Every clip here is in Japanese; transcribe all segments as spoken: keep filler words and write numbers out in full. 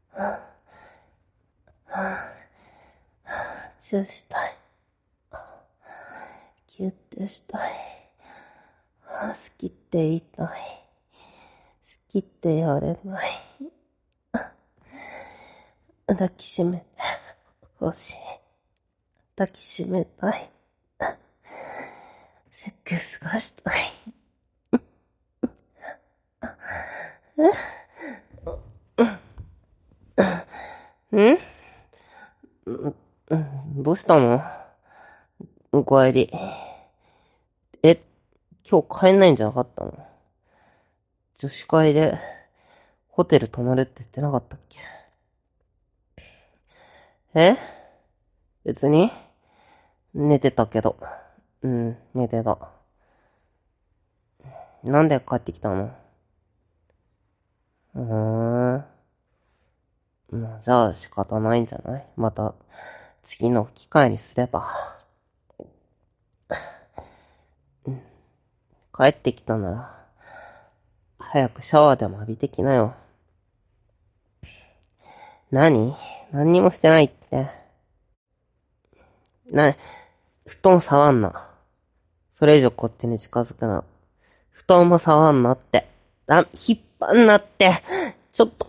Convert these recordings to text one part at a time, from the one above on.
チューしたい。キュッてしたい。好きって言いたい。好きってやれない。抱きしめてほしい。抱きしめたい。セックスがしたい。ん？どうしたの？おかえり。え、今日帰んないんじゃなかったの？女子会でホテル泊まるって言ってなかったっけ？え？別に寝てたけど。うん、寝てた。なんで帰ってきたの？うーん。まあ、じゃあ仕方ないんじゃない？また次の機会にすれば。うん、帰ってきたなら早くシャワーでも浴びてきなよ。何？何にもしてないって。な、布団触んな。それ以上こっちに近づくな。布団も触んなって。あ、引っ張んなって。ちょっと。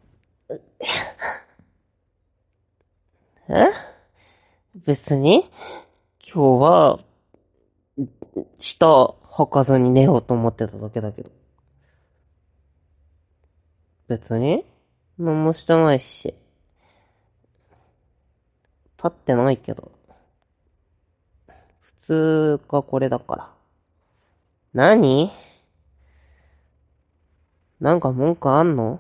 え？別に今日は、下履かずに寝ようと思ってただけだけど。別に何もしてないし。立ってないけど。普通がこれだから。何？なんか文句あんの？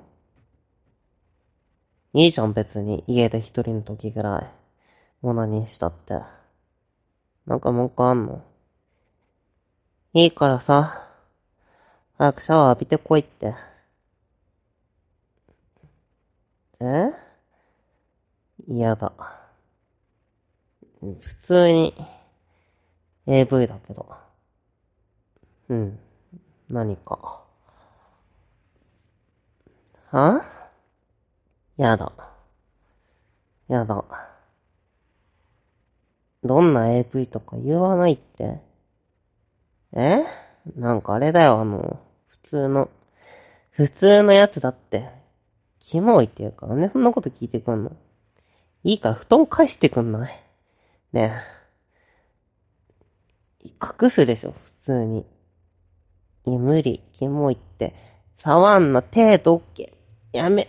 いいじゃん別に家で一人の時ぐらい。オナニーしたって。なんか文句あんの？いいからさ。早くシャワー浴びてこいって。え？嫌だ。普通に エーブイ だけど。うん。何か。は？やだ。やだ。どんな エーブイ とか言わないって。え？なんかあれだよ、あの、普通の、普通のやつだって。キモいっていうか、なんでそんなこと聞いてくんの？いいから布団返してくんない？ねえ。隠すでしょ、普通に。いや、無理。キモいって。触んな、手どっけ。やめ。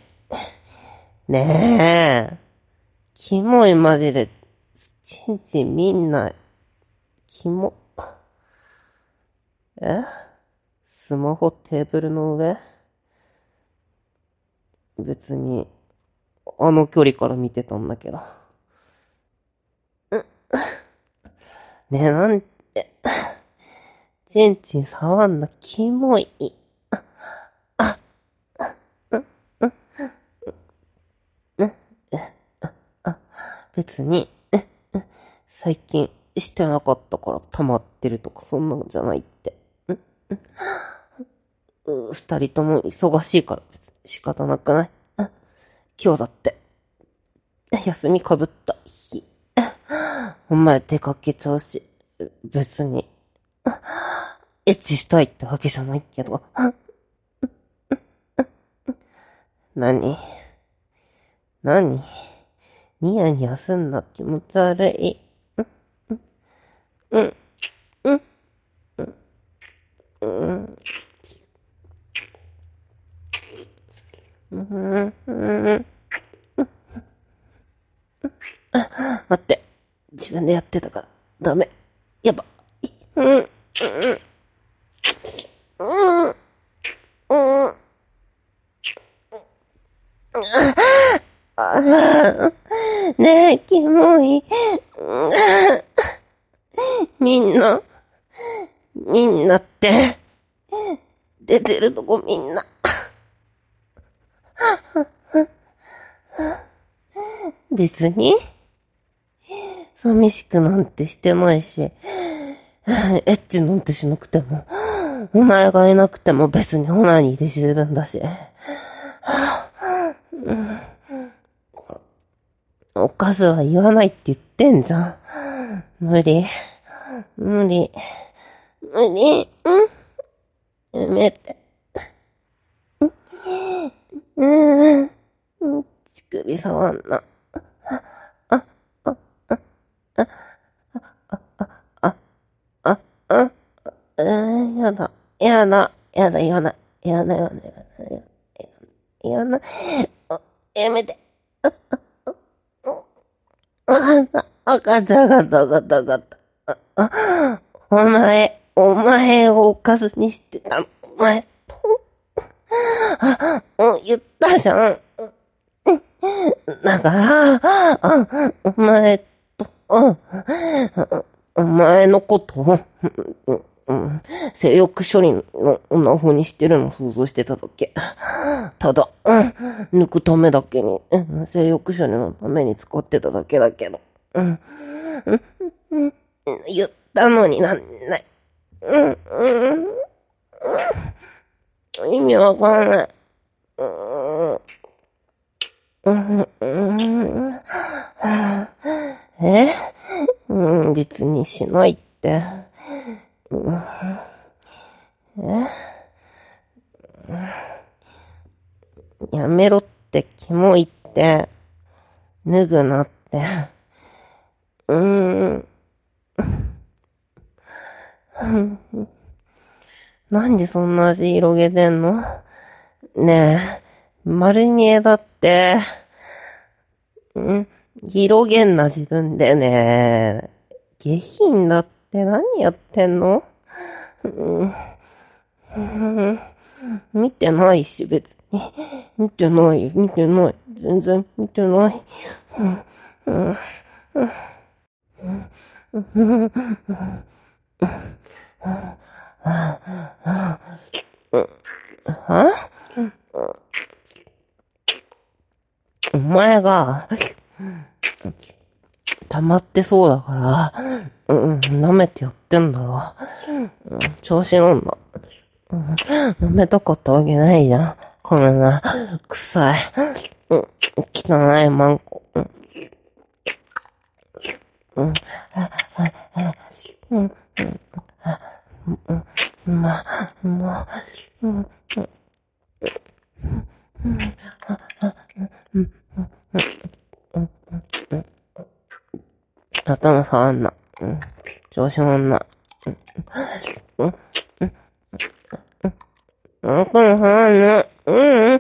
ねえ。キモいマジで。ちんちん見んない。キモ。え？スマホテーブルの上？別に、あの距離から見てたんだけど。ねえ、なんて。ちんちん触んな、キモい。別に、最近してなかったから溜まってるとかそんなんじゃないって。二人とも忙しいから別に仕方なくない？今日だって、休みかぶった日。お前出かけちゃうし、別に、エッチしたいってわけじゃないけど。何？何？ニヤニヤすんな、気持ち悪い。うん、うん、うん、うん、うん、うん。待って、自分でやってたから、ダメ。やばい。うん、うん、うん、うん。ねえ、キモい。みんな、みんなって、出てるとこみんな。別に、寂しくなんてしてないし、エッチなんてしなくても、お前がいなくても別にオナニーで十分だし。 かすは言わないって言ってんじゃん。無理。無理。無理。うん。やめて。うん。うん。乳首触んな。あ、あ、あ、あ、あ、あ、あ、あ、うん、やだ。やだ。やだ、言わない。やだ、やだ、やだ、やだ。言わない。やめて。わかった。わかった、わかった、わかった、わかった。あ、お前、お前をおかずにしてたの。お前、あ、もう言ったじゃん。だから、あ、お前と、あ、お前のことを、うん、性欲処理の女風にしてるのを想像してただけ。ただ、うん、抜くためだけに、うん、性欲処理のために使ってただけだけど。うん、うん、うん、言ったのになんない。うん、うん、意味わかんない。うん、うん、うん、えうん、別にしないって。うん、えやめろってキモいって。脱ぐなって。うーん。なんでそんな味広げてんの？ねえ、丸見えだって。ん広げんな自分でね。下品だって何やってんの？うんうん、見てないし別に。見てない、見てない。全然見てない。うんうんはお前が、溜まってそうだから、うん、舐めてやってんだろ。うん、調子乗んな。うん、舐めたかったわけないじゃん。こんな、臭い。うん、汚いマンコ。うん、うん、うん、うん、うん、ま、もう、うん、頭触んな。うん、調子乗んな。うん、頭触んな。うん、うん、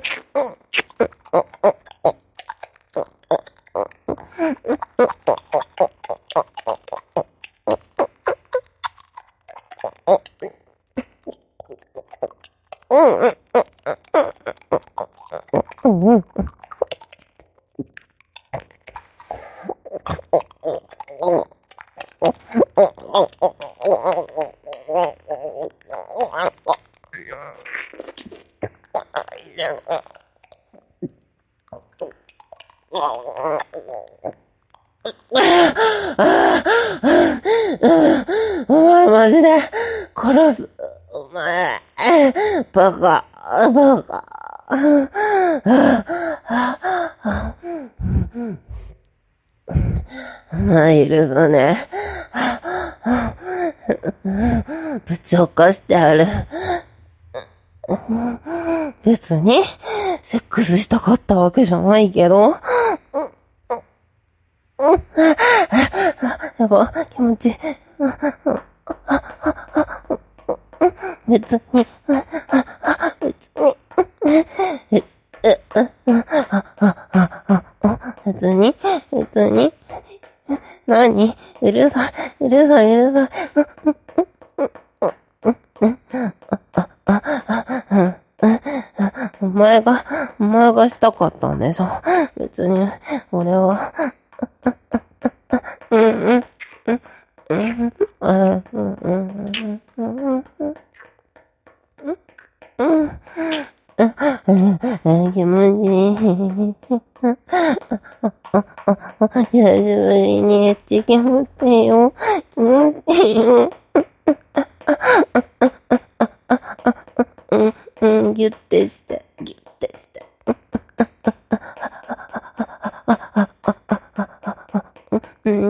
うん、お前マジで殺す。お前、バカ、バカ。まあ、許さね。ぶちおかしてある。別に、セックスしたかったわけじゃないけど。やば、気持ちいい。別に、別に、別に、別に、何？うるさい、うるさい、うるさい。お前が、お前がしたかったんでしょ。別に、俺は、うん、うん、うん、うん、うん、うん、うん、うん、うん、気持ちいい。久しぶりにエッチ気持ちいいよ。気持ちいいよ。うん、うん、ギュッてして、ギュッてして。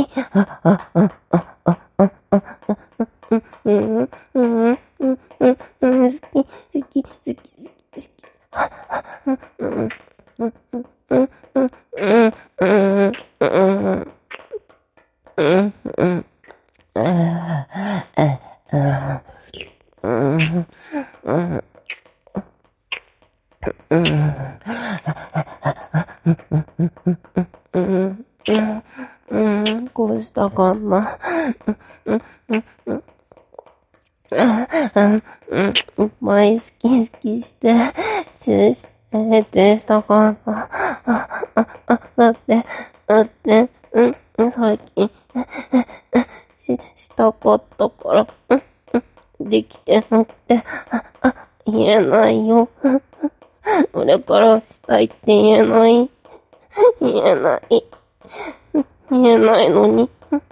き。あ、あ、あ、あ、あ、あ、あ、うん、うん、うん、うん、うん、うん、好き、好き、好き、好き、好き。うん、うん、うん、うん、うん、うん、うん、うん、うん、うん、うん、ああ、ああ、うん、うん、うん、うん、うん、こうしたかな。うん、うん、うん、うん、いっぱい好き好きして、チューしてってしたかな。あ、あ、あ、だって、だって、うん、最近、し、したかったから、うん、うん、できてなくて、あ、あ、言えないよ。俺からしたいって言えない。言えない。言えないのに。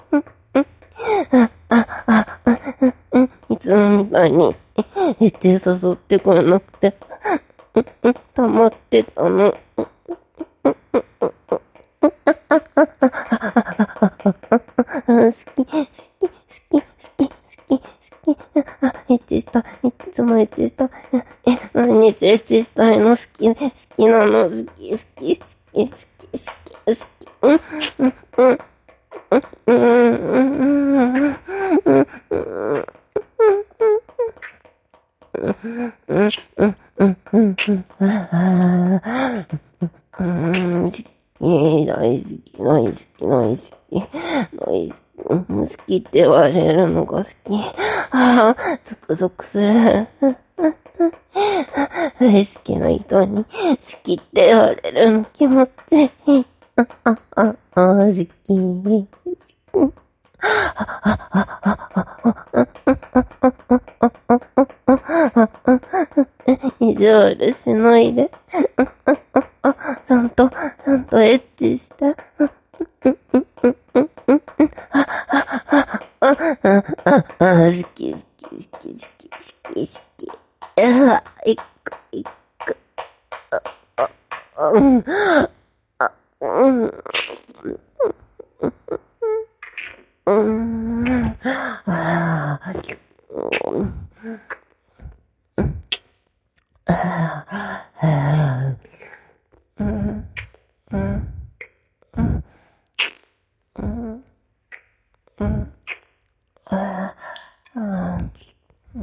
いつもみたいに、エッチ誘ってこなくて、溜まってたの。好き、好き、好き、好き、好き、好き。エッチした、いつもエッチした。え、毎日エッチしたいの好き、好きなの好き、好き、好き、好き、好き、好き。うん、うん、うん。うん、うん、うん、うん、うん、うん、うん。うん、うん、うん、うん、うん、ああ、うん、好き、大好き、大好き、大好き、大好き、うん、好きって言われるのが好き。ああ、ゾクゾクする。大好きな人に好きって言われるの気持ちいい。あ、あ、あ、あ、好き。意地悪しないで。ちゃんと、ちゃんとエッチして。あ、好き、好き、好き、好き、好き、好き。うわ、いく、いく。うん、うん、うん、ああ、うん、ああ、うん、うん、うん、うん、ああ、うん、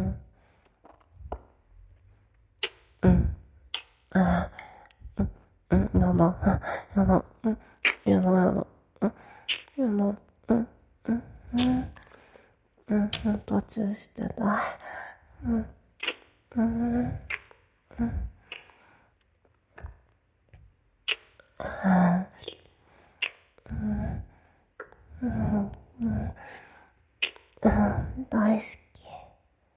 うん、ああ、うん、やだ、やだ、うん、やだ、やだ、うん、やだ、うん、うん、うん、うん、うん、途中してた。うん、うん、ああ、うん、うん、大好き。